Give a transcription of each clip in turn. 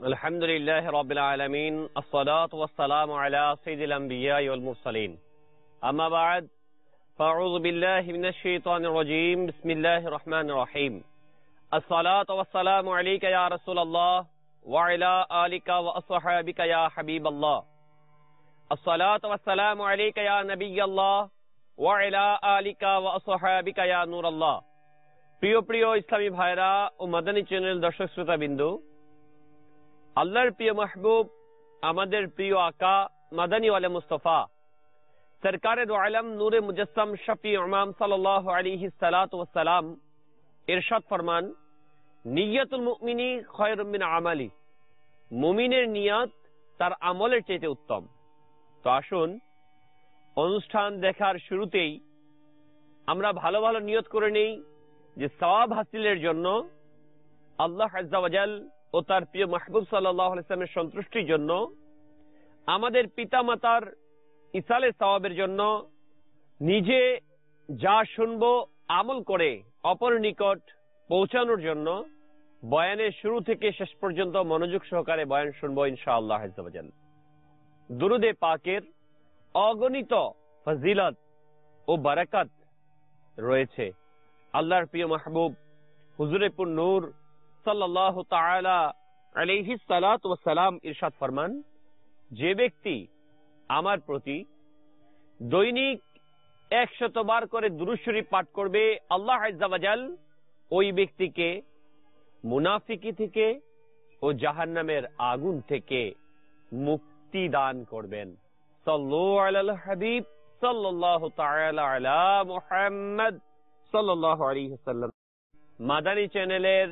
الحمد لله رب العالمين الصلاة والسلام على سيد الأنبياء والمرسلين أما بعد فأعوذ بالله من الشيطان الرجيم بسم الله الرحمن الرحيم الصلاة والسلام عليك يا رسول الله وعلى آلك وأصحابك يا حبيب الله الصلاة والسلام عليك يا نبي الله وعلى آلك وأصحابك يا نور الله প্রিয় প্রিয় ইসলামী ভাইরা ও মাদানী চ্যানেল দর্শক শ্রোতা বিন্দু, আল্লাহর প্রিয় মাহবুব আমাদের প্রিয় আকা মাদানী ওয়ালে মুস্তাফা সরকারে দো আলম নূরে মুজাসসাম শফি ইমাম সাল্লাল্লাহু আলাইহি সাল্লাতু ওয়াস সালাম ইরশাদ ফরমান, নিয়তুল মুমিনি খায়রুম মিন আমালি, মুমিনের নিয়ত তার আমলের চাইতে উত্তম। তো আসুন অনুষ্ঠান দেখার শুরুতেই আমরা ভালো ভালো নিয়ত করে নেই যে সওয়াব হাসিলের জন্য, আল্লাহ আযজা ওয়া জাল ও তার প্রিয় মাহবুব সাল্লাল্লাহু আলাইহি ওয়াসাল্লামের সন্তুষ্টির জন্য, আমাদের পিতামাতার ইসালে সওয়াবের জন্য, নিজে যা শুনবো আমল করে অপর নিকট পৌঁছানোর জন্য বয়ানের শুরু থেকে শেষ পর্যন্ত মনোযোগ সহকারে বয়ান শুনবো ইনশাআল্লাহ আযজা ওয়া জাল। দুরুদে পাকের অগণিত ফজিলত ও বারাকাত রয়েছে। আল্লাহর প্রিয় মাহবুব হুজুরে পুর নূর সাল্লাল্লাহু তাআলা আলাইহি সাল্লাতু ওয়াস সালাম ইরশাদ ফরমান, যে ব্যক্তি আমার প্রতি দৈনিক 100 বার করে দুরূদ শরীফ পাঠ করবে, আল্লাহ আযজা ওয়া জাল ওই ব্যক্তিকে মুনাফিকি থেকে ও জাহান্নামের আগুন থেকে মুক্তি দান করবেন। সাল্লু আলাল হাবিব সাল্লাল্লাহু তাআলা আলা মুহাম্মদ সাল্লাল্লাহু আলাইহি ওয়াসাল্লাম। মাদানী চ্যানেলের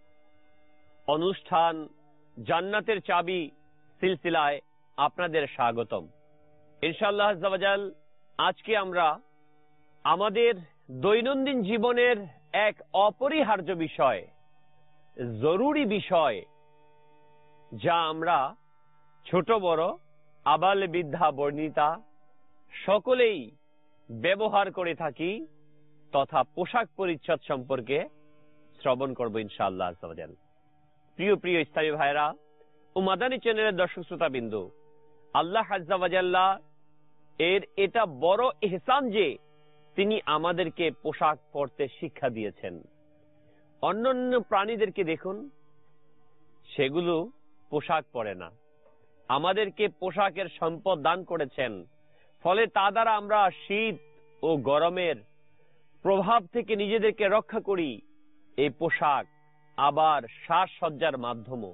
অনুষ্ঠান জান্নাতের চাবি সিলসিলায় আপনাদের স্বাগতম। ইনশাআল্লাহ আযজা ওয়া জাল আজকে আমরা আমাদের দৈনন্দিন জীবনের এক অপরিহার্য বিষয়, জরুরি বিষয়, যা আমরা ছোট বড় আবাল বৃদ্ধা বর্ণিতা সকলেই ব্যবহার করে থাকি, তথা পোশাক পরিচ্ছদ সম্পর্কে শ্রবণ করবো ইনশাআল্লাহ আযজা ওয়া জাল। প্রিয় প্রিয় ইসলামী ভাইরা ও মাদানী চ্যানেলের দর্শক শ্রোতা বিন্দু, আল্লাহ আযজা ওয়া জাল্লা এর এটা বড় ইহসান যে তিনি আমাদেরকে পোশাক পরতে শিক্ষা দিয়েছেন। অন্যান্য প্রাণীদেরকে দেখুন, সেগুলো পোশাক পরে না, আমাদেরকে পোশাকের সম্পদ দান করেছেন। ফলে তা দ্বারা আমরা শীত ও গরমের প্রভাব থেকে নিজেদেরকে রক্ষা করি। এই পোশাক আবার সাজসজ্জার মাধ্যমও।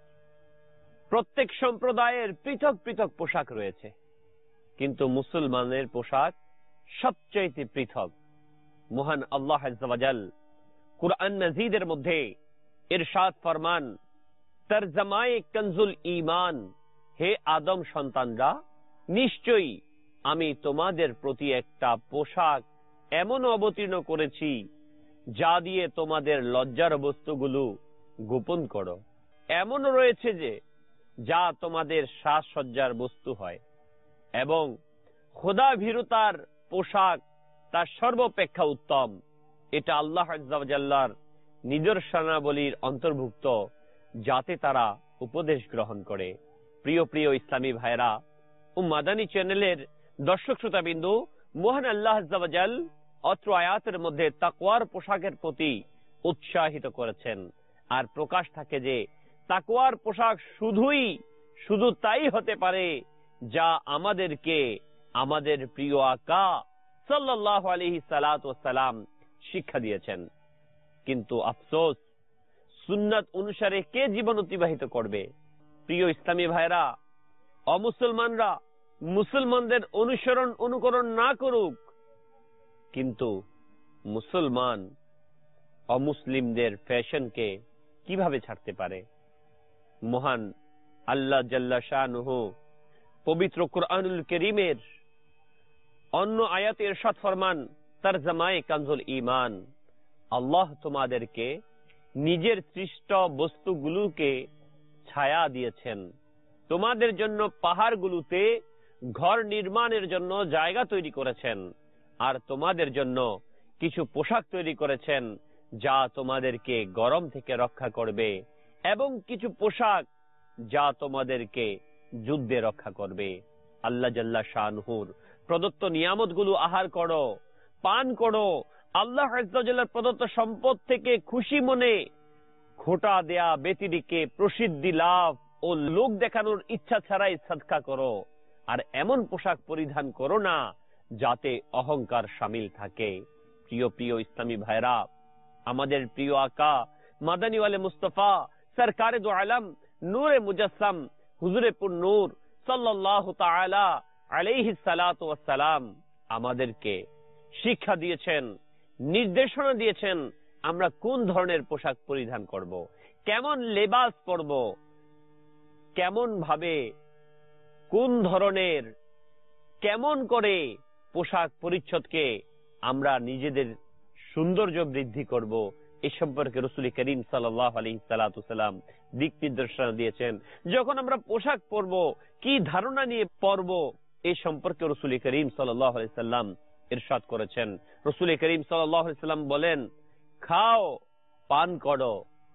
প্রত্যেক সম্প্রদায়ের পৃথক পৃথক পোশাক রয়েছে, কিন্তু মুসলমানের পোশাক সবচাইতে পৃথক। মহান আল্লাহ আযজা ওয়া জাল কুরআন মাজিদের মধ্যে ইরশাদ ফরমান, তরজমায়ে কনজুল ঈমান, হে আদম সন্তানরা, নিশ্চয়ই আমি তোমাদের প্রতি একটা পোশাক এমন অবতীর্ণ করেছি যা দিয়ে তোমাদের লজ্জার বস্তুগুলো গোপন করো। এমন রয়েছে যে যা তোমাদের সাজসজ্জার বস্তু হয়, এবং খোদা ভীরুতার পোশাক তার সর্বাপেক্ষা উত্তম। এটা আল্লাহ আযজা ওয়া জাল্লার নিদর্শনাবলীর অন্তর্ভুক্ত, যাতে তারা উপদেশ গ্রহণ করে। প্রিয় প্রিয় ইসলামী ভাইরা ও মাদানী চ্যানেলের দর্শক শ্রোতা বিন্দু, মহান আল্লাহ আযজা ওয়া জাল অত্র আয়াতের মধ্যে তাকওয়ার পোশাকের প্রতি উৎসাহিত করেছেন। আর প্রকাশ থাকে যে তাকওয়ার পোশাক শুধু তাই হতে পারে যা আমাদেরকে আমাদের প্রিয় আকা সাল্লাল্লাহু আলাইহি সাল্লাতু ওয়াস সালাম শিক্ষা দিয়েছেন। কিন্তু আফসোস, সুন্নাত অনুসারে কে জীবন অতিবাহিত করবে? প্রিয় ইসলামী ভাইরা, অমুসলমানরা মুসলমানদের অনুকরণ না করুক, কিন্তু মুসলমান অমুসলিমদের ফ্যাশনকে কিভাবে ছাড়তে পারে? মহান আল্লাহ জাল্লা শানুহু পবিত্র কুরআনুল কারীমের অন্য আয়াতে ইরশাদ ফরমান, তরজমায়ে কানজুল ঈমান, আল্লাহ তোমাদেরকে নিজের সৃষ্ট বস্তুগুলোকে ছায়া দিয়েছেন, তোমাদের জন্য পাহাড়গুলোতে ঘর নির্মাণের জন্য জায়গা তৈরি করেছেন, আর তোমাদের জন্য কিছু পোশাক তৈরি করেছেন যা তোমাদেরকে গরম থেকে রক্ষা করবে, এবং কিছু পোশাক যা তোমাদেরকে যুদ্ধে রক্ষা করবে। আল্লাহ জাল্লা শানহুর প্রদত্ত নিয়ামতগুলো আহার করো, পান করো। আল্লাহ আযজা ওয়া জাল্লার প্রদত্ত সম্পদ থেকে খুশি মনে খোটা দেয়া ব্যতিরিকে প্রসিদ্ধি লাভ ও লোক দেখানোর ইচ্ছা ছাড়াই সাদকা করো। আর এমন পোশাক পরিধান করো না যাতে অহংকার শামিল থাকে। প্রিয় প্রিয় ইসলামী ভাইরা, আমাদের প্রিয় আকা মাদানী ওয়ালে মুস্তাফা সরকারে দো আলম নূরে মুজাসসাম হুজুরে পুর নূর সাল্লাল্লাহু তাআলা আলাইহিস সালাতু ওয়াস সালাম আমাদেরকে শিক্ষা দিয়েছেন, নির্দেশনা দিয়েছেন আমরা কোন ধরনের পোশাক পরিধান করব, কেমন লেবাস পরব, কেমন ভাবে, কোন ধরনের, কেমন করে পোশাক পরিচ্ছদকে আমরা নিজেদের সৌন্দর্য বৃদ্ধি করব, এ সম্পর্কে রাসূল করিম সাল্লাল্লাহু আলাইহি সাল্লাম দিক নির্দেশনা দিয়েছেন। যখন আমরা পোশাক পরব কি ধারণা নিয়ে পরব এই সম্পর্কে রাসূল করিম সাল্লাল্লাহু আলাইহি সাল্লাম ইরশাদ করেছেন। রাসূল করিম সাল্লাল্লাহু আলাইহি সাল্লাম বলেন, খাও, পান করো,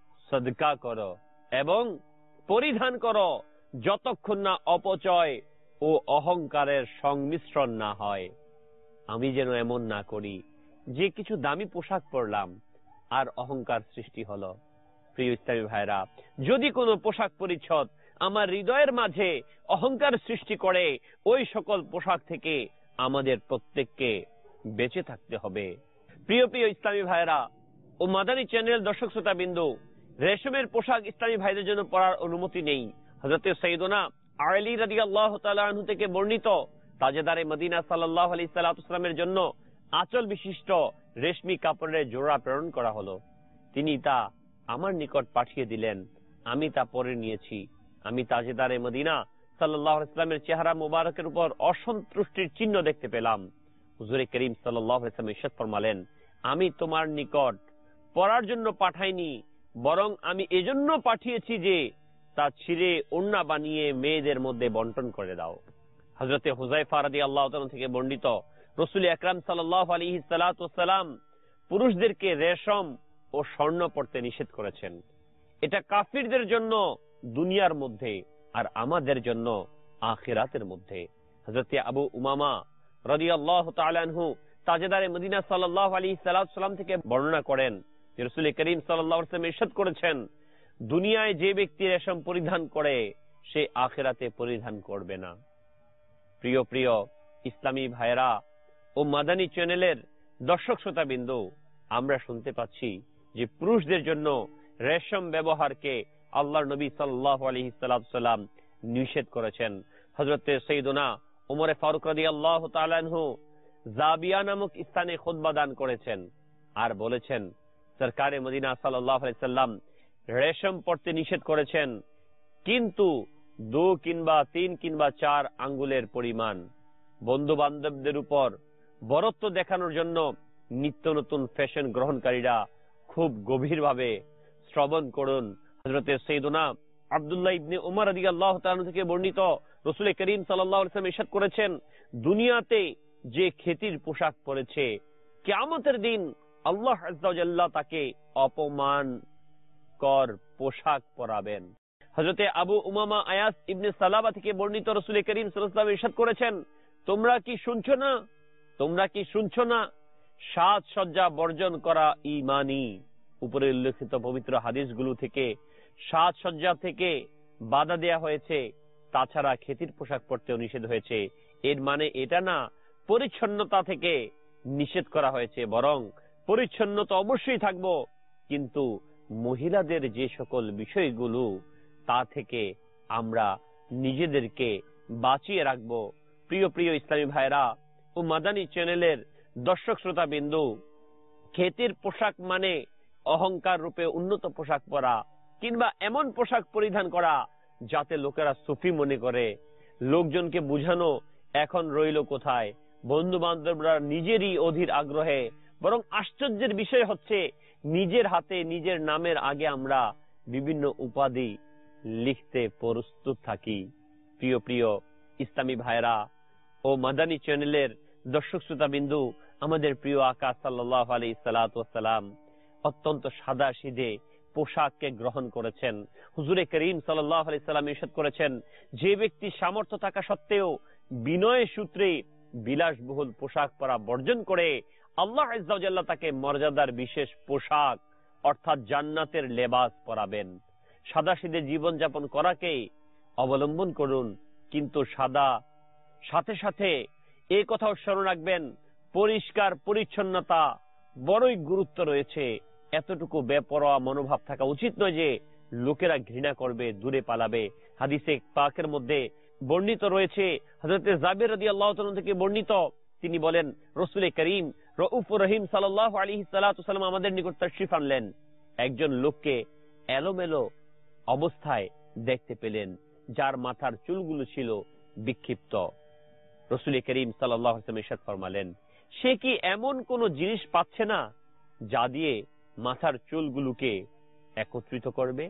সদকা করো এবং পরিধান করো যতক্ষণ না অপচয় ও অহংকারের সংমিশ্রণ না হয়। আমি যেন এমন না করি যে কিছু দামি পোশাক পরলাম আর অহংকার সৃষ্টি হলো। প্রিয় ইসলামী ভাইরা, যদি কোনো পোশাক পরিচ্ছদ আমার হৃদয়ের মাঝে অহংকার সৃষ্টি করে, ওই সকল পোশাক থেকে আমাদের প্রত্যেককে বেঁচে থাকতে হবে। প্রিয় প্রিয় ইসলামী ভাইরা ও মাদানী চ্যানেল দর্শক শ্রোতা বিন্দু, রেশমের পোশাক ইসলামী ভাইদের জন্য পরার অনুমতি নেই। হযরত সাইয়েদনা আলী রাদিয়াল্লাহু তাআলা আনহু থেকে বর্ণিত, তাজেদারে মদিনা সাল্লাল্লাহু আলাইহি সাল্লামের জন্য আঁচল বিশিষ্ট রেশমি কাপড়ের জোড়া প্রেরণ করা হলো। তিনি তা আমার নিকট পাঠিয়ে দিলেন, আমি তা পরে নিয়েছি। আমি তাজেদারে মদিনা সাল্লাল্লাহু আলাইহি সাল্লামের চেহারা মোবারকের উপর অসন্তুষ্টির চিহ্ন দেখতে পেলাম। হুজুরে করিম সাল্লাল্লাহু আলাইহি সাল্লাম ইরশাদ ফরমালেন, আমি তোমার নিকট পরার জন্য পাঠাইনি, বরং আমি এজন্য পাঠিয়েছি যে তা ছিঁড়ে ওড়না বানিয়ে মেয়েদের মধ্যে বন্টন করে দাও। হযরতে হুযায়ফা রাদিয়াল্লাহু তাআলা থেকে বর্ণিত, রাসূল আকরাম সাল্লাল্লাহু আলাইহি সাল্লাম পুরুষদেরকে রেশম ও স্বর্ণ পরতে নিষেধ করেছেন। এটা কাফিরদের জন্য দুনিয়ার মধ্যে আর আমাদের জন্য আখিরাতের মধ্যে। হযরতে আবু উমামা রাদিয়াল্লাহু তাআলা আনহু তাজেদারে মদিনা সাল্লাল্লাহু আলাইহি সাল্লাম থেকে বর্ণনা করেন যে রাসূল করিম সাল্লাল্লাহু আলাইহি ওয়াসাল্লাম ইরশাদ করেছেন, দুনিয়ায় যে ব্যক্তি রেশম পরিধান করে সে আখিরাতে পরিধান করবে না। প্রিয় প্রিয় ইসলামী ভাইরা ও মাদানী চ্যানেলের দর্শক শ্রোতা বিন্দু, আমরা শুনতে পাচ্ছি যে পুরুষদের জন্য রেশম ব্যবহারকে আল্লাহর নবী সাল্লাল্লাহু আলাইহি সাল্লাম নিষেধ করেছেন। হযরতে সাইয়েদনা ওমর ফারুক রাদিয়াল্লাহু তাআলা আনহু জাবিয়া নামক স্থানে খুতবা দান করেছেন আর বলেছেন, সরকারে মদিনা সাল্লাল্লাহু আলাইহি সাল্লাম রেশম পরতে নিষেধ করেছেন, কিন্তু 2 কিংবা 3 কিংবা 4 আঙ্গুলের পরিমাণ। বন্ধু বান্ধবদের উপর বরত্ব দেখানোর জন্য নিত্য নতুন ফ্যাশন গ্রহণকারীরা খুব গভীরভাবে শ্রবণ করুন। হযরতে সাইয়েদনা আব্দুল্লাহ ইবনে উমর রাদিয়াল্লাহু তাআলা থেকে বর্ণিত, রাসূল করিম সাল্লাল্লাহু আলাইহি ওয়াসাল্লাম ইরশাদ করেছেন, দুনিয়াতে যে খেতির পোশাক পরেছে, কিয়ামতের দিন আল্লাহ আযজা ওয়া জাল্লা তাকে অপমানকর পোশাক পরাবেন। হযরতে আবু উমামা আয়াস ইবনে সালাবা থেকে বর্ণিত, রাসূল করিম সাল্লাল্লাহু আলাইহি ওয়াসাল্লাম ইরশাদ করেছেন, তোমরা কি শুনছো না সাজসজ্জা বর্জন করা ঈমানি। উপরে উল্লেখিত পবিত্র হাদিসগুলো থেকে সাজসজ্জা থেকে বাধা দেয়া হয়েছে, তাছাড়া খেতির পোশাক পরতেও নিষেধ হয়েছে। এর মানে এটা না পরিচ্ছন্নতা থেকে নিষেধ করা হয়েছে, বরং পরিচ্ছন্নতা অবশ্যই থাকবো, কিন্তু মহিলাদের যে সকল বিষয়গুলো তা থেকে আমরা নিজেদেরকে বাঁচিয়ে রাখবো। প্রিয় প্রিয় ইসলামী ভাইরা ও মাদানী চ্যানেলের দর্শক শ্রোতা বিন্দু, খেতির পোশাক মানে অহংকার রূপে উন্নত পোশাক পরা কিংবা এমন পোশাক পরিধান করা যাতে লোকেরা সুফি মনে করে। লোকজনকে বুঝানো এখন রইল কোথায়, বন্ধু বান্ধবরা নিজেরই অধীর আগ্রহে। বরং আশ্চর্যের বিষয় হচ্ছে, নিজের হাতে নিজের নামের আগে আমরা বিভিন্ন উপাধি লিখতে প্রস্তুত থাকি। প্রিয় প্রিয় ইসলামী ভাইরা ও মাদানী চ্যানেলের দর্শক শ্রোতা বিন্দু, আমাদের প্রিয় আকা সাল্লাল্লাহু আলাইহি সাল্লাম অত্যন্ত সাদা সিধে পোশাককে গ্রহণ করেছেন। হুজুরে করিম সাল্লাল্লাহু আলাইহি সাল্লাম ইরশাদ করেছেন, যে ব্যক্তি সামর্থ্য থাকা সত্ত্বেও বিনয় সূত্রে বিলাসবহুল পোশাক পরা বর্জন করে, আল্লাহ আযজা ওয়া জাল্লা তাকে মর্যাদার বিশেষ পোশাক অর্থাৎ জান্নাতের লেবাস পরাবেন। সাদাসিধে জীবনযাপন করাকে অবলম্বন করুন, কিন্তু সাথে সাথে এই কথাও স্মরণ রাখবেন, পরিষ্কার পরিচ্ছন্নতা বড়ই গুরুত্ব রয়েছে। এতটুকু বেপরোয়া মনোভাব থাকা উচিত নয় যে লোকেরা ঘৃণা করবে, দূরে পালাবে। হাদিসে পাকের মধ্যে বর্ণিত রয়েছে, হযরত জাবির রাদিয়াল্লাহু তাআলা থেকে বর্ণিত, তিনি বলেন, রাসূল করিম রউফুর রহিম সাল্লাল্লাহু আলাইহি সাল্লাম আমাদের নিকট তাশরীফ আনলেন। একজন লোককে এলোমেলো অবস্থায় দেখতে পেলেন, যার মাথার চুলগুলো ছিল বিক্ষিপ্ত। রাসূল করিম সাল্লাল্লাহু আলাইহি ওয়াসাল্লাম ইরশাদ ফরমালেন, সে কি এমন কোন জিনিস পাচ্ছে না যা দিয়ে মাথার চুলগুলোকে একত্রিত করবে?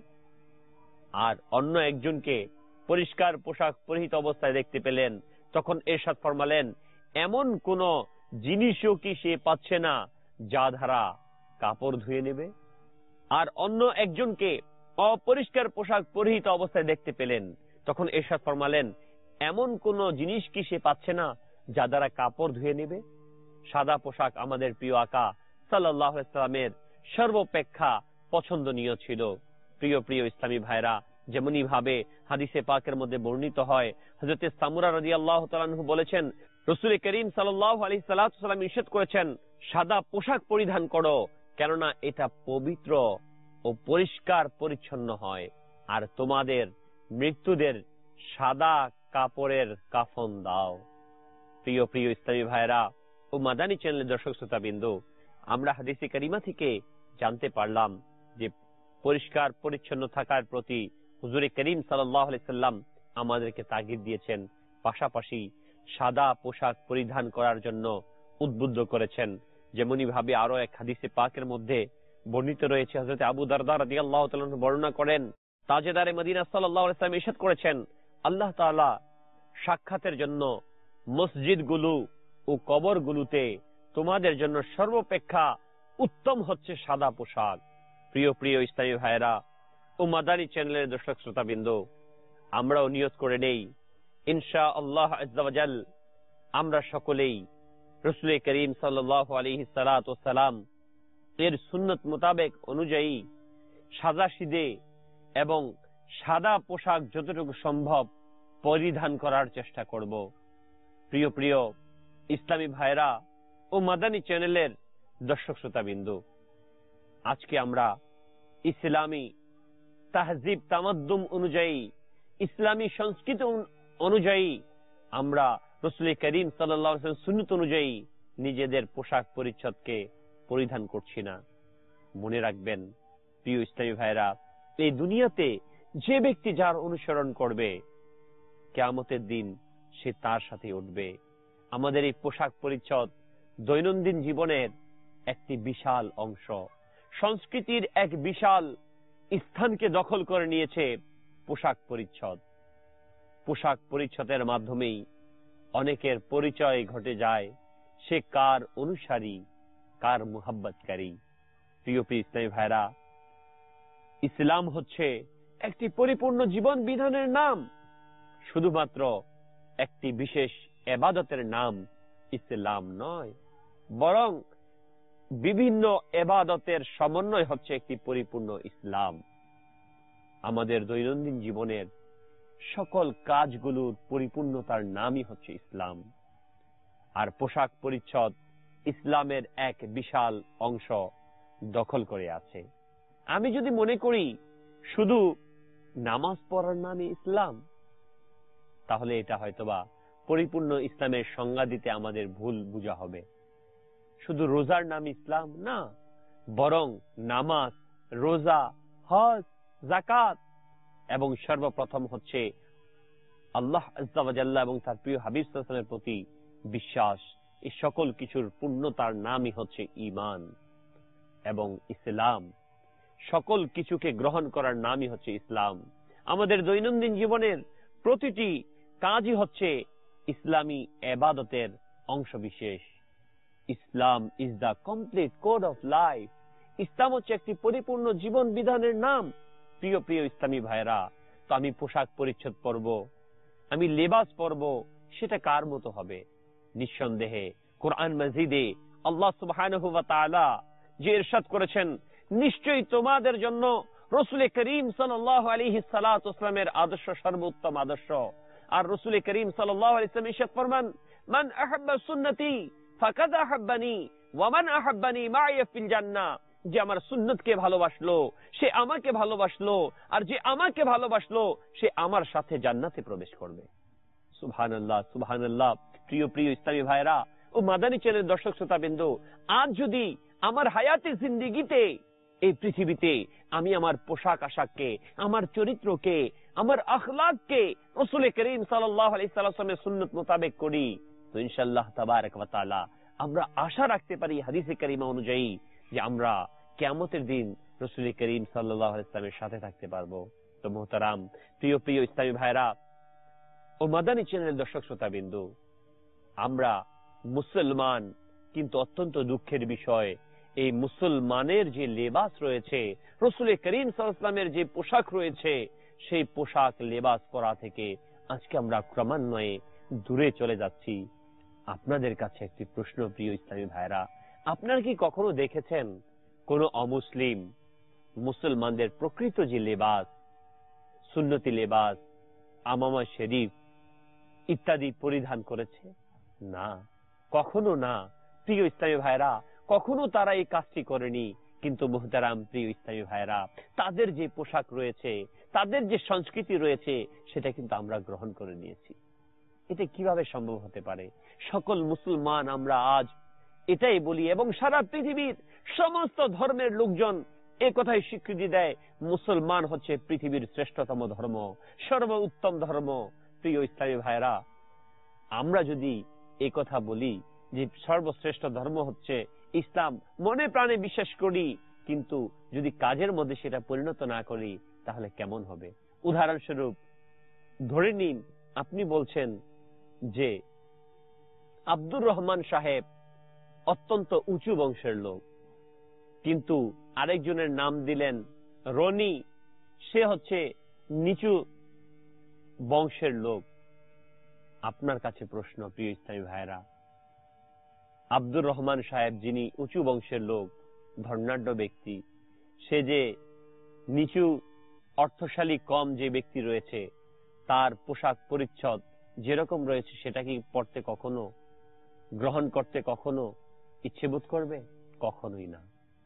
আর অন্য একজনকে পরিষ্কার পোশাক পরিহিত অবস্থায় দেখতে পেলেন, তখন ইরশাদ ফরমালেন, এমন কোন জিনিসও কি সে পাচ্ছে না যা দ্বারা কাপড় ধুয়ে নেবে? আর অন্য একজনকে অপরিষ্কার পোশাক পরিহিত অবস্থায় দেখতে পেলেন, তখন ইরশাদ ফরমালেন, এমন কোন জিনিস কি সে পাচ্ছে না যা দ্বারা কাপড় ধুয়ে নেবে? সাদা পোশাক আমাদের প্রিয় আকা সাল্লাল্লাহু আলাইহি সাল্লামের সর্বাপেক্ষা পছন্দনীয় ছিল। প্রিয় ইসলামী ভাইরা, যেমনি ভাবে হাদিসে পাকের মধ্যে বর্ণিত হয়, হযরত সামুরা রাদিয়াল্লাহু তাআলা আনহু বলেছেন, রাসূল করিম সাল্লাল্লাহু আলাইহি সাল্লাম ইরশাদ করেছেন, সাদা পোশাক পরিধান করো, কেননা এটা পবিত্র ও পরিষ্কার পরিচ্ছন্ন হয়, আর তোমাদের মৃত্যুদের সাদা কাপড়ের কাফন দাও। প্রিয় ইসলামী ভাইরা ও মাদানী চ্যানেলের দর্শক শ্রোতাবৃন্দ, আমরা হাদিসে কারিমা থেকে জানতে পারলাম যে পরিষ্কার পরিচ্ছন্ন থাকার প্রতি হুজুরে করিম সাল্লাল্লাহু আলাইহি সাল্লাম আমাদেরকে তাগিদ দিয়েছেন, পাশাপাশি সাদা পোশাক পরিধান করার জন্য উদ্বুদ্ধ করেছেন। যেমনি ভাবে আরো এক হাদিসে পাকের মধ্যে বর্ণিত রয়েছে, হযরত আবু দারদা রাদিয়াল্লাহু তাআলা বর্ণনা করেন, তাজেদারে মদিনা সাল্লাল্লাহু আলাইহি সাল্লাম ইরশাদ করেছেন, আল্লাহ তাআলা সাক্ষাতের জন্য মসজিদগুলো ও কবরগুলোতে তোমাদের জন্য সর্বাপেক্ষা উত্তম হচ্ছে সাদা পোশাক। প্রিয় ইসলামী ভাইরা ও মাদানী চ্যানেলের দর্শক শ্রোতাবৃন্দ, আমরাও নিয়ত করে নেই, ইনশাআল্লাহ আযজা ওয়া জাল আমরা সকলেই রাসূল করিম সাল্লাল্লাহু আলাইহি সাল্লাম এর সুন্নত মোতাবেক অনুযায়ী সাদাসিধে এবং সাদা পোশাক যতটুকু সম্ভব পরিধান করার চেষ্টা করব। প্রিয় ইসলামী ভাইরা ও মাদানী চ্যানেলের দর্শক শ্রোতাবৃন্দ, আজকে আমরা ইসলামী তাহজিব তামাদ্দুম অনুযায়ী, ইসলামী সংস্কৃতি অনুযায়ী আমরা রাসূল করিম সাল্লাল্লাহু আলাইহি ওয়াসাল্লাম সুন্নাত অনুযায়ী নিজেদের পোশাক পরিচ্ছদকে পরিধান করছি না। মনে রাখবেন প্রিয় ইসলামী ভাইরা, এই দুনিয়াতে যে ব্যক্তি যার অনুসরণ করবে, কিয়ামতের দিন সে তার সাথে উঠবে। আমাদের এই পোশাক পরিচ্ছদ দৈনন্দিন জীবনের একটি বিশাল অংশ, সংস্কৃতির এক বিশাল স্থানকে দখল করে নিয়েছে পোশাক পরিচ্ছদ। পোশাক পরিচ্ছদের মাধ্যমেই অনেকের পরিচয় ঘটে যায়, সে কার অনুসারী, কার মুহাব্বতকারী। প্রিয় ইসলামী ভাইরা, ইসলাম হচ্ছে একটি পরিপূর্ণ জীবন বিধানের নাম, শুধুমাত্র একটি বিশেষ ইবাদতের নাম ইসলাম নয়, বরং বিভিন্ন ইবাদতের সমন্বয় হচ্ছে একটি পরিপূর্ণ ইসলাম। আমাদের দৈনন্দিন জীবনের সকল কাজগুলোর পরিপূর্ণতার নামই হচ্ছে ইসলাম। আর পোশাক পরিচ্ছদ ইসলামের এক বিশাল অংশ দখল করে আছে। আমি যদি মনে করি শুধু নামাজ পড়ার নামই ইসলাম, তাহলে এটা হয়তোবা পরিপূর্ণ ইসলামের সংজ্ঞা দিতে আমাদের ভুল বুঝা হবে। শুধু রোজার নাম ইসলাম না, বরং নামাজ, রোজা, হজ, যাকাত এবং সর্বপ্রথম হচ্ছে আল্লাহ আযজা ওয়া জাল্লা এবং তার প্রিয় হাবিব সাল্লাল্লাহু আলাইহি ওয়াসাল্লামের প্রতি বিশ্বাস। এই সকল কিছুর পূর্ণতার নামই হচ্ছে ঈমান এবং ইসলাম। সকল কিছুকে গ্রহণ করার নামই হচ্ছে ইসলাম। আমাদের দৈনন্দিন জীবনের প্রতিটি কাজই হচ্ছে ইসলামী ইবাদতের অংশ বিশেষ। Islam is the complete code of life. ইসলাম হচ্ছে একটি পরিপূর্ণ জীবন বিধানের নাম। প্রিয় প্রিয় ইসলামী ভাইরা, তো আমি পোশাক পরিচ্ছদ পরব, আমি লেবাস পরব, সেটা কার মতো হবে? নিঃসন্দেহে কোরআন মাজিদে আল্লাহ সুবহানাহু ওয়া তাআলা যে ইরশাদ করেছেন, নিশ্চয়ই তোমাদের জন্য রাসূল করিম সাল্লাল্লাহু আলাইহি সাল্লাতু ওয়াসাল্লামের আদর্শ সর্বোত্তম আদর্শ। আর রাসূল করিম সাল্লাল্লাহু আলাইহি ওয়াসাল্লাম ইরশাদ ফরমান, মান আহাব্বা সুন্নতি ফাকাদ আহাব্বানি ওয়া মান আহাব্বানি মা'আ ফিল জান্নাহ। যে আমার সুন্নতকে ভালোবাসলো সে আমাকে ভালোবাসলো, আর যে আমাকে ভালোবাসলো সে আমার সাথে জান্নাতে প্রবেশ করবে। সুবহানাল্লাহ, সুবহানাল্লাহ। প্রিয় প্রিয় ইসলামী ভাইরা ও মাদানী চ্যানেলের দর্শক শ্রোতাবৃন্দ, আজ যদি আমার হায়াতে জিন্দেগিতে এই পৃথিবীতে আমি আমার পোশাক আশাককে, আমার চরিত্রকে, আমার আখলাককে রাসূল করিম সাল্লাল্লাহু আলাইহি ওয়াসাল্লামের সুন্নত মোতাবেক করি, তো ইনশাআল্লাহ তাবারক ওয়া তাআলা আমরা আশা রাখতে পারি হাদিসে কারিমা অনুযায়ী যে আমরা কিয়ামতের দিন রাসূল করিম সাল্লাল্লাহু আলাইহি ওয়াসাল্লামের সাথে থাকতে পারবো। তো মুহতারাম প্রিয় প্রিয় ইসলামী ভাইরা ও মাদানী চ্যানেলের দর্শক শ্রোতাবৃন্দ, আমরা মুসলমান, কিন্তু অত্যন্ত দুঃখের বিষয় এই মুসলমানের যে লেবাস রয়েছে, রাসূল করিম সাল্লাল্লাহু আলাইহি ওয়াসাল্লামের যে পোশাক রয়েছে, সেই পোশাক লেবাস পরা থেকে আজকে আমরা ক্রমান্বয়ে দূরে চলে যাচ্ছি। আপনাদের কাছে একটি প্রশ্ন প্রিয় ইসলামী ভাইরা, আপনারা কি কখনো দেখেছেন কোন অমুসলিম মুসলমানদের প্রকৃত যে লেবাস, সুন্নতি লেবাস, আমামা শরীফ ইত্যাদি পরিধান করেছে? না, কখনো না। প্রিয় ইসলামী ভাইরা, কখনো তারা এই কাজটি করেনি। কিন্তু মুহতারাম প্রিয় ইসলামী ভাইরা, তাদের যে পোশাক রয়েছে, তাদের যে সংস্কৃতি রয়েছে, সেটা কিন্তু আমরা গ্রহণ করে নিয়েছি। এটা কিভাবে সম্ভব হতে পারে? সকল মুসলমান আমরা আজ এটাই বলি, এবং সারা পৃথিবীর সমস্ত ধর্মের লোকজন এ কথাই স্বীকৃতি দেয়, মুসলমান হচ্ছে পৃথিবীর শ্রেষ্ঠতম ধর্ম, সর্বোত্তম ধর্ম। প্রিয় ইসলামী ভাইরা, আমরা যদি এই কথা বলি যে সর্বশ্রেষ্ঠ ধর্ম হচ্ছে ইসলাম, মনে প্রাণে বিশ্বাস করি, কিন্তু যদি কাজের মধ্যে সেটা পরিণত না করি, তাহলে কেমন হবে? উদাহরণস্বরূপ ধরে নিন, আপনি বলছেন যে আব্দুর রহমান সাহেব অত্যন্ত উঁচু বংশের লোক, কিন্তু আরেকজনের নাম দিলেন রনি, সে হচ্ছে নিচু বংশের লোক। আপনার কাছে প্রশ্ন প্রিয় ইসলামী ভাইরা, আব্দুর রহমান সাহেব যিনি উঁচু বংশের লোক, ধনাঢ্য ব্যক্তি, সে যে নিচু অর্থশালী কম যে ব্যক্তি রয়েছে, তার পোশাক পরিচ্ছদ যেরকম রয়েছে সেটা কি পড়তে কখনো, গ্রহণ করতে কখনো ইচ্ছেবোধ করবে? কখনোই না।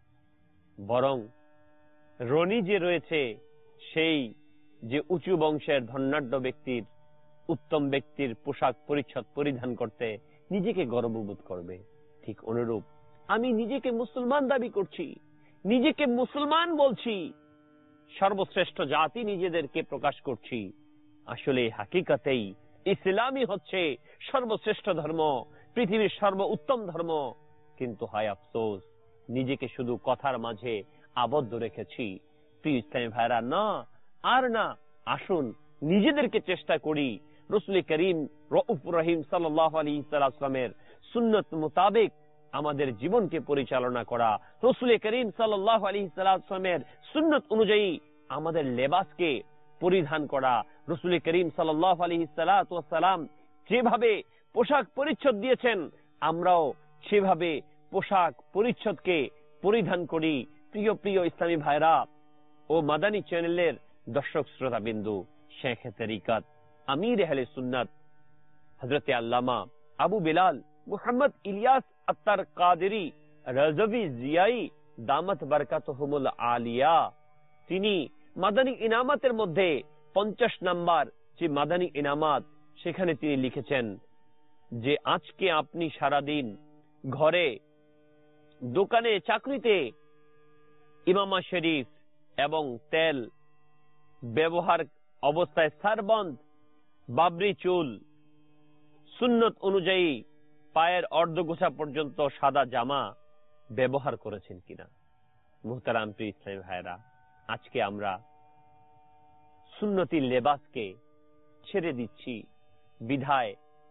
বরং রনি যে রয়েছে, সেই যে উঁচু বংশের ধনাঢ্য ব্যক্তির, উত্তম ব্যক্তির পোশাক পরিচ্ছদ পরিধান করতে নিজেকে গর্ববোধ করবে। ঠিক অনুরূপ আমি নিজেকে মুসলমান দাবি করছি, নিজেকে মুসলমান বলছি, সর্বশ্রেষ্ঠ জাতি নিজেদেরকে প্রকাশ করছি। আসলে হাকিকাতেই ইসলামই হচ্ছে সর্বশ্রেষ্ঠ ধর্ম, পৃথিবীর সর্বোত্তম ধর্ম। কিন্তু হায় আফসোস, নিজেকে শুধু কথার মাঝে আবদ্ধ রেখেছি। প্রিয় ইসলামী ভাইরা, না আর না, আসুন নিজেদেরকে চেষ্টা করি রাসূল করিম রউফুর রহিম সাল্লাল্লাহু আলাইহি ওয়াসাল্লামের সুন্নত মোতাবেক আমাদের জীবনকে পরিচালনা করা, রাসূল করিম সাল্লাল্লাহু আলাইহি ওয়াসাল্লামের সুন্নত অনুযায়ী আমাদের লেবাসকে পরিধান করা। রাসূল করিম সাল্লাল্লাহু আলাইহি ওয়াসাল্লাম যেভাবে পোশাক পরিচ্ছদ দিয়েছেন, আমরাও সেভাবে পোশাক পরিচ্ছদকে পরিধান করি। প্রিয় প্রিয় ইসলামী ভাইরা ও মাদানী চ্যানেলের দর্শক শ্রোতা বিন্দু, শেখে তরিকত আমির আহলে সুন্নাত হযরত আল্লামা আবু বিলাল মুহাম্মদ ইলিয়াস আত্তার কাদেরী রাজভী জিয়াই দামাত বারকাতুহুমুল আলিয়া, তিনি মাদানী ইনামাতের মধ্যে 50 নাম্বার যে মাদানী ইনামাত, সেখানে তিনি লিখেছেন যে আজকে আপনি সারাদিন ঘরে, দোকানে, চাকরিতে ইমামা শরীফ এবং তেল ব্যবহার অবস্থায় সারবন্ধ, বাবরি চুল, সুন্নত অনুযায়ী পায়ের অর্ধগোছা পর্যন্ত সাদা জামা ব্যবহার করেছেন কিনা? মুহতারাম প্রিয় ইসলামী ভাইরা, আজকে আমরা সুন্নতি লেবাসকে ছেড়ে দিচ্ছি, বিধায়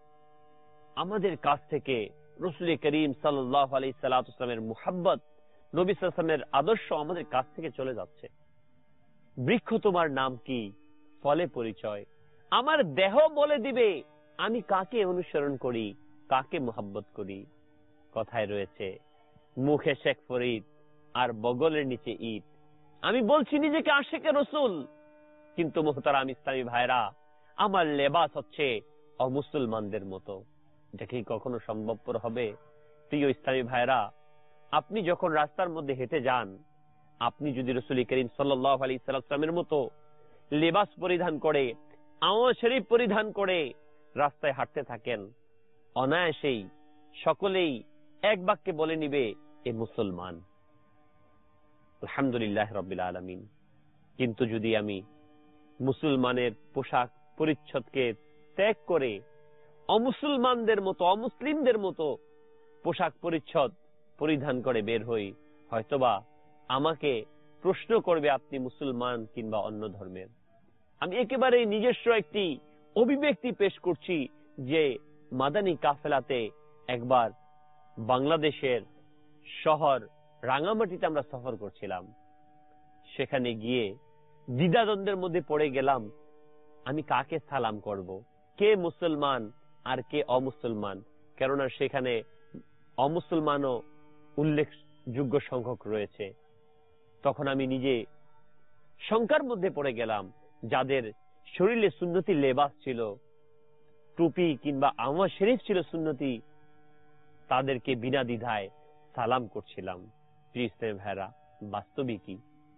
আমাদের কাছ থেকে রাসূল করিম সাল্লাল্লাহু আলাইহি ওয়াসাল্লামের মুহাব্বত, নবী সাল্লাল্লাহু আলাইহি ওয়াসাল্লামের আদর্শ আমাদের কাছ থেকে চলে যাচ্ছে। বৃক্ষ তোমার নাম কি, ফলে পরিচয়। আমার দেহ বলে দিবে আমি কাকে অনুসরণ করি, কাকে মোহাব্বত করি। কথায় রয়েছে, মুখে শেখ ফরিদ আর বগলের নিচে ঈদ। আমি বলছি নিজেকে আশিকে রসুল, কিন্তু মোহতারাম ইসলামী ভাইরা, আমার লেবাস হচ্ছে অমুসলমানদের মতো। এটা কি কখনো সম্ভবপর হবে? প্রিয় ইসলামী ভাইরা, আপনি যখন রাস্তার মধ্যে হেঁটে যান, আপনি যদি রাসূল করিম সাল্লাল্লাহু আলাইহি সাল্লামের মতো লেবাস পরিধান করে, আওয়াজ শরীফ পরিধান করে রাস্তায় হাঁটতে থাকেন, অনায়াসেই সকলেই এক বাক্যে বলে নিবে, এ মুসলমান। আলহামদুলিল্লাহ রাব্বিল আলামিন। কিন্তু যদি আমি মুসলমানের পোশাক পরিচ্ছদকে ত্যাগ করে অমুসলমানদের মতো, অমুসলিমদের মতো পোশাক পরিচ্ছদ পরিধান করে বের হই, হয়তোবা আমাকে প্রশ্ন করবে আপনি মুসলমান কিংবা অন্য ধর্মের। আমি একেবারে নিজস্ব একটি অভিব্যক্তি পেশ করছি যে মাদানী কাফেলাতে একবার বাংলাদেশের শহর রাঙামাটিতে আমরা সফর করছিলাম। সেখানে গিয়ে দ্বিধাদ্বন্দ্বের মধ্যে পড়ে গেলাম, আমি কাকে সালাম করব, কে মুসলমান আর কে অমুসলমান। কেননা সেখানে অমুসলমানও উল্লেখযোগ্য সংখ্যক রয়েছে। তখন আমি নিজে শঙ্কার মধ্যে পড়ে গেলাম। যাদের শরীরে সুন্নতি লেবাস ছিল, টুপি কিংবা আওয়াজ শরীফ ছিল সুন্নতি, তাদেরকে বিনা দ্বিধায় সালাম করছিলাম। প্রিয় ইসলামী ভাইরা, বাস্তবিকই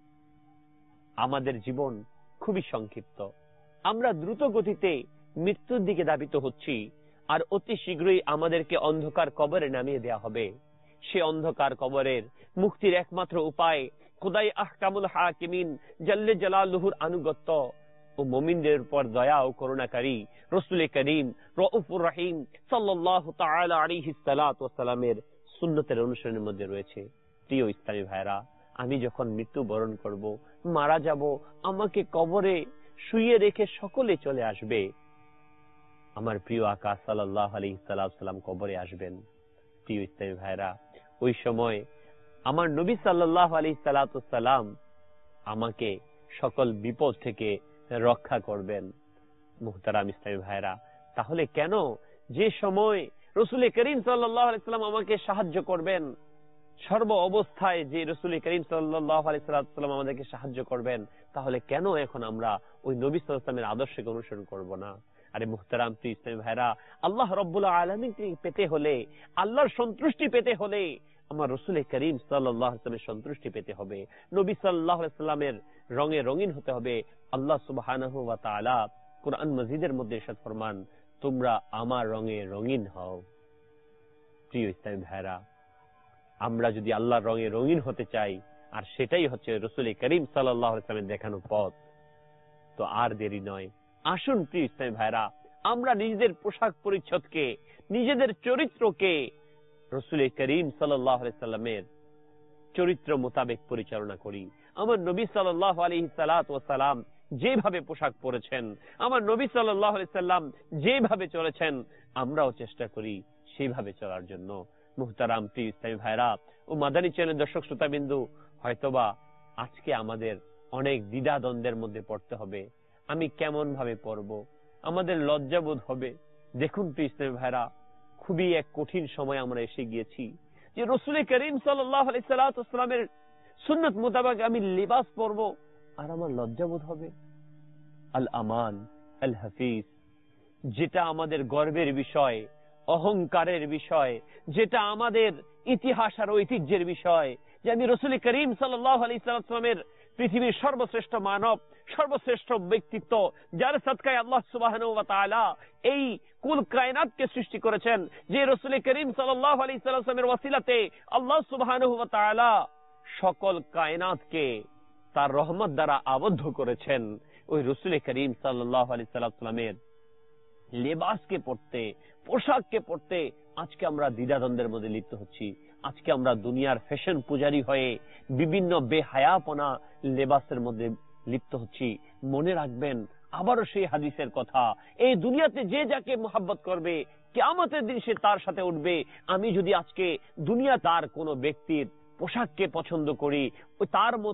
আমাদের জীবন খুবই সংক্ষিপ্ত। আমরা দ্রুত গতিতে মৃত্যুর দিকে ধাবিত হচ্ছি, আর অতি শীঘ্রই আমাদেরকে অন্ধকার কবরে নামিয়ে দেয়া হবে। সে অন্ধকার কবরের মুক্তির একমাত্র উপায় খুদাই আহকামুল হাকিমিন জাল্লে জালালুহুর আনুগত্য ও মুমিনদের উপর দয়া ও করুণাকারী রাসূল করিম রউফুর রহিম সাল্লাল্লাহু তাআলা আলাইহি সাল্লাতু ওয়াস সালামের সুন্নতের অনুসরণের মধ্যে রয়েছে। প্রিয় ইসলামী ভাইরা, আমি যখন মৃত্যু বরণ করব, মারা যাব, আমাকে কবরে শুইয়ে রেখে সকলে চলে আসবে। আমার প্রিয় আকা সাল্লাল্লাহু আলাইহি সাল্লাম কবরে আসবেন। প্রিয় ইসলামী ভাইরা, ওই সময় আমার নবী সাল্লাল্লাহু আলাইহি সাল্লাম আমাকে সকল বিপদ থেকে রক্ষা করবেন। মুহতারাম ইসলামী ভাইরা, তাহলে কেন যে সময় রাসূল করিম সাল্লাল্লাহু আলাইহি সাল্লাম আমাকে সাহায্য করবেন, সর্ব অবস্থায় যে রাসূল করিম সাল্লাল্লাহু আলাইহি সাল্লাম আমাদেরকে সাহায্য করবেন, তাহলে কেন এখন আমরা ওই নবী সাল্লাল্লাহু আলাইহি সাল্লামের আদর্শকে অনুসরণ করব না? আরে মুহতারাম প্রিয় ইসলামী ভাইরা, আল্লাহ রাব্বুল আলামিনকে পেতে হলে, আল্লাহর সন্তুষ্টি পেতে হলে আমার রাসূল করিম সাল্লাল্লাহু আলাইহি সাল্লামের সন্তুষ্টি পেতে হবে, নবী সাল্লাল্লাহু আলাইহি সাল্লামের রঙে রঙিন হতে হবে। আল্লাহ সুবহানাহু ওয়া তাআলা কুরআন মাজিদের মধ্যে ইরশাদ ফরমান, তোমরা আমার রঙে রঙিন হও। প্রিয় ইসলামী ভাইরা, আমরা যদি আল্লাহর রঙে রঙিন হতে চাই, আর সেটাই হচ্ছে রাসূল করিম সাল্লাল্লাহু আলাইহি সাল্লামের দেখানো পথ, তো আর দেরি নয়, আসুন প্রিয় ইসলামী ভাইরা, আমরা নিজেদের পোশাক পরিচ্ছদকে, নিজেদের চরিত্রকে রাসূল করিম সাল্লাল্লাহু আলাইহি সাল্লামের চরিত্র মোতাবেক পরিচালনা করি। আমার নবী সাল্লাল্লাহু আলাইহি সাল্লাম যেভাবে পোশাক পরেছেন, আমার নবী সাল্লাল্লাহু আলাইহি সাল্লাম যেভাবে চলেছেন, আমরাও চেষ্টা করি সেইভাবে চলার জন্য। মুহতারাম প্রিয় ইসলামী ভাইরা ও মাদানী চ্যানেল দর্শক শ্রোতাবিন্দু, হয়তোবা আজকে আমাদের অনেক দ্বিধা দ্বন্দ্বের মধ্যে পড়তে হবে। আমি কেমন ভাবে পড়ব, আমাদের লজ্জাবোধ হবে। দেখুন প্রিয় ইসলামী ভাইরা, খুবই এক কঠিন সময় আমরা এসে গিয়েছি যে রাসূল করিম সাল্লাল্লাহু আলাইহি সাল্লামের সুন্নাত মোতাবেক আমি লিবাস পরব, আর আমার লজ্জাবোধ হবে। আল আমান আল হাফিজ, যেটা আমাদের গর্বের বিষয়, অহংকারের বিষয়, যেটা আমাদের ইতিহাস আর ঐতিহ্যের বিষয়, যে আমি রাসূল করিম সাল্লাল্লাহু আলাইহি সাল্লামের পৃথিবীর সর্বশ্রেষ্ঠ মানব, সর্বশ্রেষ্ঠ ব্যক্তিত্ব, যার সাদকায় আল্লাহ সুবহানাহু ওয়া তাআলা এই কুল কায়নাতকে সৃষ্টি করেছেন, যে রাসূল করিম সাল্লাল্লাহু আলাইহি সাল্লামের ওয়াসিলাতে আল্লাহ সুবহানাহু ওয়া তাআলা সকল কায়নাতকে তার রহমত দ্বারা আবদ্ধ করেছেন, ওই রাসূল করিম সাল্লাল্লাহু আলাইহি সাল্লামের লেবাসকে পড়তে, পোশাককে পড়তে আজকে আমরা দ্বিধাদ্বন্দ্বের মধ্যে লিপ্ত হচ্ছি। আজকে আমরা দুনিয়ার ফ্যাশন পূজারী হয়ে বিভিন্ন বেহায়াপনা লেবাসের মধ্যে লিপ্ত হচ্ছি। মনে রাখবেন আবারও সেই হাদিসের কথা, এই দুনিয়াতে যে যাকে মোহাব্বত করবে, কিয়ামতের দিন সে তার সাথে উঠবে। আমি যদি আজকে দুনিয়া তার কোনো ব্যক্তির পোশাককে পছন্দ করি, তার মতো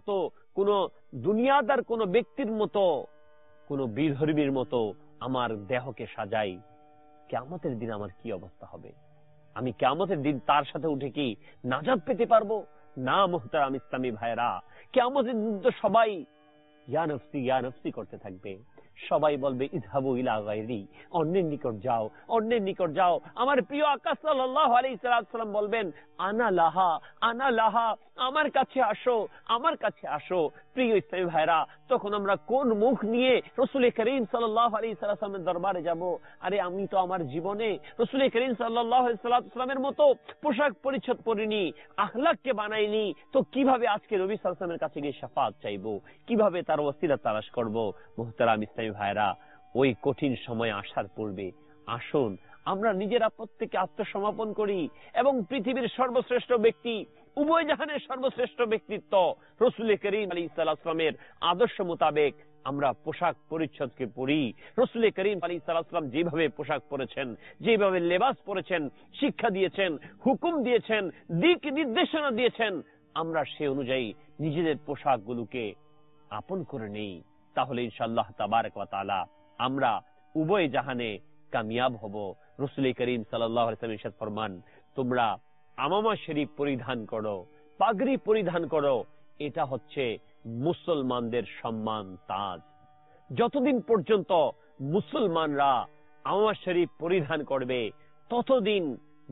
কোন দুনিয়াদার কোন ব্যক্তির মতো, কোন বিধর্মীর মতো আমার দেহকে সাজাই, কিয়ামতের দিন আমার কি অবস্থা হবে? আমি কিয়ামতের দিন তার সাথে উঠে কি নাজাত পেতে পারবো? না মুহতারাম ইসলামী ভাইরা, কিয়ামতের দিন তো সবাই ইয়া নফসি করতে থাকবে। সবাই বলবে ইযহাবু ইলা গায়রি, অন্যের নিকট যাও, অন্যের নিকট যাও। আমার প্রিয় আকা সাল্লাল্লাহু আলাইহি সাল্লাম বলবেন আনা লাহা, আনা লাহা, আমার কাছে আসো, আমার কাছে আসো। প্রিয় ইসলামী ভাইরা, তখন আমরা কোন মুখ নিয়ে রাসূল করিম সাল্লাল্লাহু আলাইহি সাল্লামের দরবারে যাব? আরে আমি তো আমার জীবনে রাসূল করিম সাল্লাল্লাহু আলাইহি সাল্লামের মতো পোশাক পরিচ্ছদ পরিনি, আখলাককে বানাইনি, তো কিভাবে আজকে নবী সাল্লাল্লাহু আলাইহি সাল্লামের কাছে গিয়ে শাফাআত চাইবো? কিভাবে তার ওসিলা তালাশ করব? মুহতারাম ইসলামী ভাইরা, ওই কঠিন সময় আসার পূর্বে আসুন আমরা নিজেরা প্রত্যেকে আত্মসমর্পণ করি এবং পৃথিবীর সর্বশ্রেষ্ঠ ব্যক্তি, উভয় জাহানের সর্বশ্রেষ্ঠ ব্যক্তিত্ব রাসূল করিম আলাইহিস সালামের আদর্শ মোতাবেক আমরা পোশাক পরিচ্ছদকে পরি। রাসূল করিম আলাইহিস সালাম যেভাবে পোশাক পরেছেন, যেভাবে লেবাস পরেছেন, শিক্ষা দিয়েছেন, হুকুম দিয়েছেন, দিক নির্দেশনা দিয়েছেন, আমরা সে অনুযায়ী নিজেদের পোশাকগুলোকে আপন করে নেই, তাহলে ইনশাআল্লাহ তাবারক ওয়া তাআলা আমরা উভয় জাহানে কামিয়াব হব। রাসূল করিম সাল্লাল্লাহু আলাইহি ওয়াসাল্লাম ইরশাদ ফরমান, তোমরা আমামা শরীফ পরিধান করো, পাগড়ি পরিধান করো, এটা হচ্ছে মুসলমানদের সম্মান তাজ। যতদিন পর্যন্ত মুসলমানরা আমামা শরীফ পরিধান করবে, ততদিন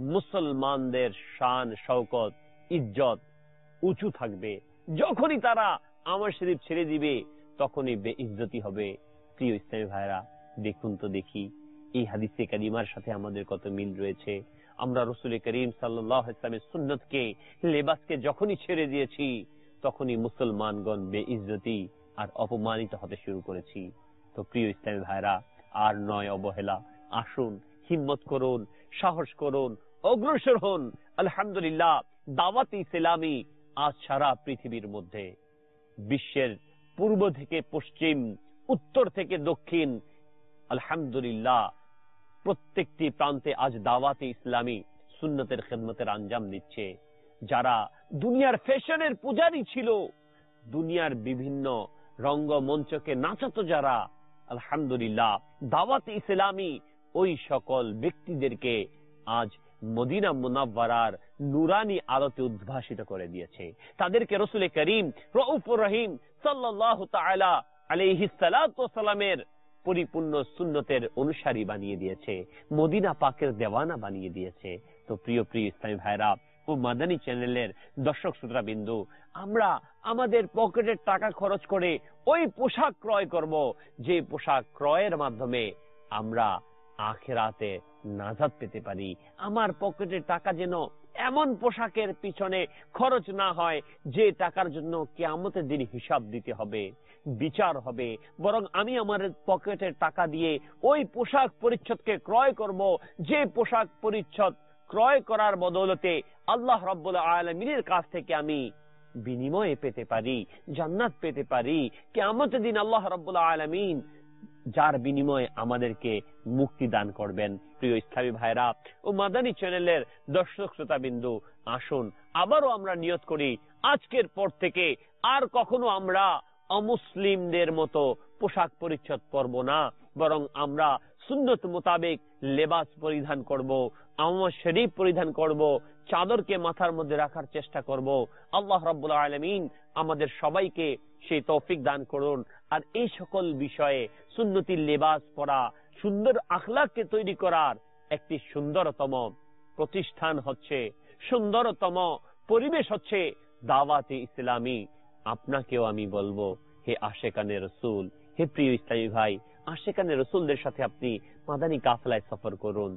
মুসলমানদের শান শওকত ইজ্জত উঁচু থাকবে। যখনই তারা আমামা শরীফ ছেড়ে দিবে, তখনই বেইজ্জতি হবে। প্রিয় ইসলামী ভাইরা, দেখুন তো দেখি এই হাদিসে কারিমার সাথে আমাদের কত মিল রয়েছে। আমরা রাসূল করিম সাল্লাল্লাহু আলাইহি ওয়াসাল্লামের সুন্নতকে, লেবাসকে যখনই ছেড়ে দিয়েছি, তখনই মুসলমানগণ বেইজ্জতি আর অপমানিত হতে শুরু করেছি। তো প্রিয় ইসলামী ভাইরা, আর নয় অবহেলা, আসুন হিম্মত করুন, সাহস করুন, অগ্রসর হন। আলহামদুলিল্লাহ, দাওয়াত ইসলামী আজ সারা পৃথিবীর মধ্যে, বিশ্বের পূর্ব থেকে পশ্চিম, উত্তর থেকে দক্ষিণ, আলহামদুলিল্লাহ প্রত্যেকটি প্রান্তে আজ দাওয়াতে ইসলামী সুন্নতের খেদমতের আঞ্জাম দিচ্ছে। যারা দুনিয়ার ফ্যাশনের পূজারী ছিল, দুনিয়ার বিভিন্ন রঙ্গমঞ্চকে নাচাতো যারা, আলহামদুলিল্লাহ দাওয়াতে ইসলামী ওই সকল ব্যক্তিদেরকে আজ মদিনা মুনাওয়ারার নুরানি আলোতে উদ্ভাসিত করে দিয়েছে। তাদেরকে রাসূল করিম রউফুর রহিম সাল্লাল্লাহু তাআলা আলাইহিস সালাতু ওয়াস সালামের পরিপূর্ণ সুন্নতের অনুসারী বানিয়ে দিয়েছে, মদিনা পাকের দেওয়ানা বানিয়ে দিয়েছে। তো প্রিয় প্রিয় ইসলামী ভাইরা ও মাদানী চ্যানেলের দর্শক শ্রোতা বিন্দু, আমরা আমাদের পকেটের টাকা খরচ করে ওই পোশাক ক্রয় করব, যে পোশাক ক্রয়ের মাধ্যমে আমরা আখিরাতে নাজাত পেতে পারি। আমার পকেটের টাকা যেন এমন পোশাকের পিছনে খরচ না হয় যে টাকার জন্য কিয়ামতের দিন হিসাব দিতে হবে, বিচার হবে, বরং আমি আমার পকেটের টাকা দিয়ে ওই পোশাক পরিচ্ছদকে ক্রয় করব, যে পোশাক পরিচ্ছদ ক্রয় করার বদৌলতে আল্লাহ রাব্বুল আলামিনের কাছ থেকে আমি বিনিময়ে পেতে পারি, জান্নাত পেতে পারি। কিয়ামতের দিন আল্লাহ রাব্বুল আলামিন যার বিনিময়ে আমাদেরকে মুক্তি দান করবেন। প্রিয় ইসলামী ভাইরা ও মাদানী চ্যানেলের দর্শক শ্রোতা বিন্দু, আসুন আবারও আমরা নিয়ত করি, আজকের পর থেকে আর কখনো আমরা অমুসলিমদের মতো পোশাক পরিচ্ছদ পরব না, বরং আমরা সুন্নত মোতাবেক লেবাস পরিধান করব, আমামা শরীফ পরিধান করব, চাদরকে মাথার মধ্যে রাখার চেষ্টা করব। আল্লাহ রাব্বুল আলামিন আমাদের সবাইকে সেই তৌফিক দান করুন। আর এই সকল বিষয়ে সুন্নতি লেবাস পরা, সুন্দর আখলাককে তৈরি করার একটি সুন্দরতম প্রতিষ্ঠান হচ্ছে, সুন্দরতম পরিবেশ হচ্ছে দাওয়াতে ইসলামী। আপনাকেও আমি বলবো, হে আশেকানে রসুল, হে প্রিয় ইসলামী ভাই, আশেকানে রসুলদের সাথে আপনি মাদানী কাফেলায় সফর করুন।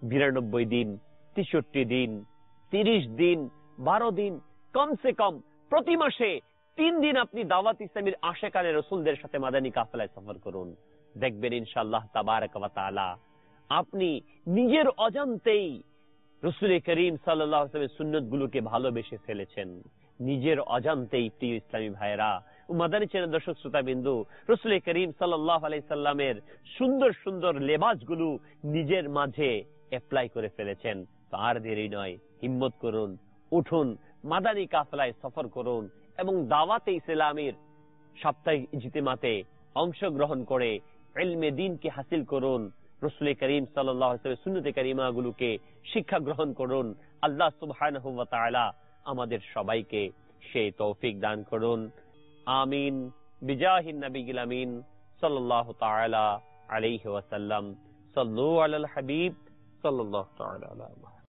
92 দিন, 63 দিন, 30 দিন, 12 দিন, কমসে কম প্রতি মাসে 3 দিন আপনি দাওয়াত ইসলামীর আশেকানে রসুলদের সাথে মাদানী কাফেলায় সফর করুন। দেখবেন ইনশাআল্লাহ তাবারক ওয়া তাআলা আপনি নিজের অজান্তেই রাসূল করিম সাল্লাল্লাহু আলাইহি ওয়াসাল্লামের সুন্নাতগুলোকে ভালোবেসে ফেলেছেন। নিজের অজান্তেই প্রিয় ইসলামী ভাইরা ও মাদানী চ্যানেল দর্শক শ্রোতা বিন্দু, রাসূল করিম সাল্লাল্লাহু আলাইহি সাল্লামের সুন্দর সুন্দর লেবাসগুলো নিজের মাঝে অ্যাপ্লাই করে ফেলেছেন। তো আর দেরি নয়, হিম্মত করুন, উঠুন, মাদানী কাফেলায় সফর করুন এবং দাওয়াতে ইসলামীর সাপ্তাহিক ইজতিমাতে অংশগ্রহণ করে ইলমে দ্বীনকে হাসিল করুন, রাসূল করিম সাল্লাল্লাহু আলাইহি ওয়াসাল্লামের সুন্নতে কারিমাগুলোকে শিক্ষা গ্রহণ করুন। আল্লাহ সুবহানাহু ওয়া তাআলা আমাদের সবাইকে সেই তৌফিক দান করুন। আমিন বিজাহিন নবিয়িল আমিন সাল্লাল্লাহু তাআলা আলাইহি ওয়াসাল্লাম। সাল্লু আলাল হাবিব সাল্লাল্লাহু তাআলা আলাইহি